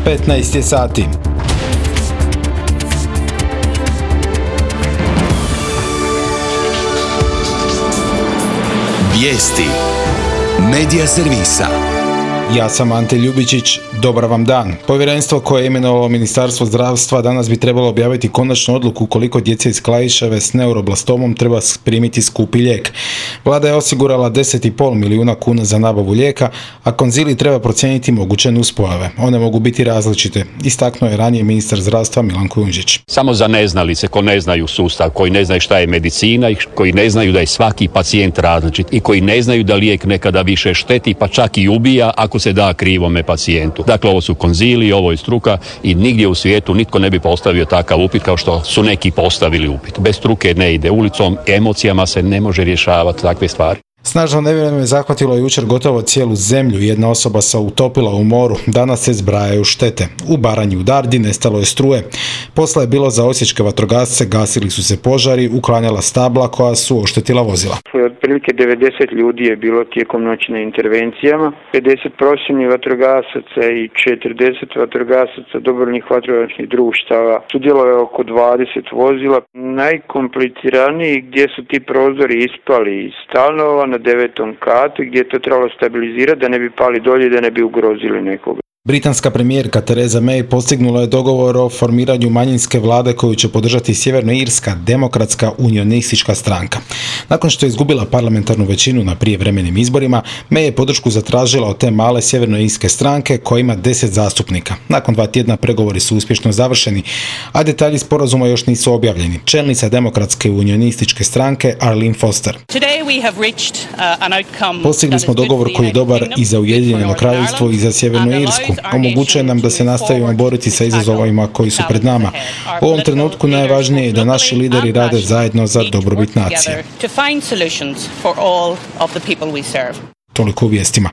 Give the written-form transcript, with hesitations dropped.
15 je sati. Vijesti Medija servisa. Ja sam Ante Ljubičić, dobar vam dan. Povjerenstvo koje je imenovalo Ministarstvo zdravstva danas bi trebalo objaviti konačnu odluku koliko djece iz Klajiševe s neuroblastomom treba primiti skupi lijek. Vlada je osigurala 10,5 milijuna kuna za nabavu lijeka, a konzilij treba procijeniti moguće nuspojave. One mogu biti različite, istaknuo je ranije ministar zdravstva Milan Kujundžić. Samo za neznalice, koji ne znaju sustav, koji ne znaju šta je medicina i koji ne znaju da je svaki pacijent različit i koji ne znaju da lijek nekada više šteti pa čak i ubija ako se da krivome pacijentu. Dakle, ovo su konziliji, ovo je struka i nigdje u svijetu nitko ne bi postavio takav upit kao što su neki postavili upit. Bez struke ne ide ulicom, emocijama se ne može rješavati takve stvari. Snažno nevrijeme zahvatilo je jučer gotovo cijelu zemlju. Jedna osoba se utopila u moru. Danas se zbrajaju štete. U Baranji u Dardi nestalo je struje. Posla je bilo za osječke vatrogasce, gasili su se požari, uklanjala stabla koja su oštetila vozila. Otprilike 90 ljudi je bilo tijekom noćne intervencijama, 50 profesionalnih vatrogasaca i 40 vatrogasaca dobrovoljnih vatrogasnih društava. Sudjelovalo je oko 20 vozila. Najkompliciraniji gdje su ti prozori ispali iz stanova na 9. katu gdje je to trebalo stabilizirati da ne bi pali dolje i da ne bi ugrozili nekoga. Britanska premijerka Theresa May postignula je dogovor o formiranju manjinske vlade koju će podržati Sjevernoirska demokratska unionistička stranka. Nakon što je izgubila parlamentarnu većinu na prijevremenim izborima, May je podršku zatražila od te male sjevernoirske stranke koja ima 10 zastupnika. Nakon 2 tjedna pregovori su uspješno završeni, a detalji sporazuma još nisu objavljeni. Čelnica demokratske unionističke stranke Arlene Foster. Postigli smo dogovor koji je dobar i za Ujedinjeno kraljevstvo i za Sjevernoirsku. Omogućuje nam da se nastavimo boriti sa izazovima koji su pred nama. U ovom trenutku najvažnije je da naši lideri rade zajedno za dobrobit nacije. Toliko u vijestima.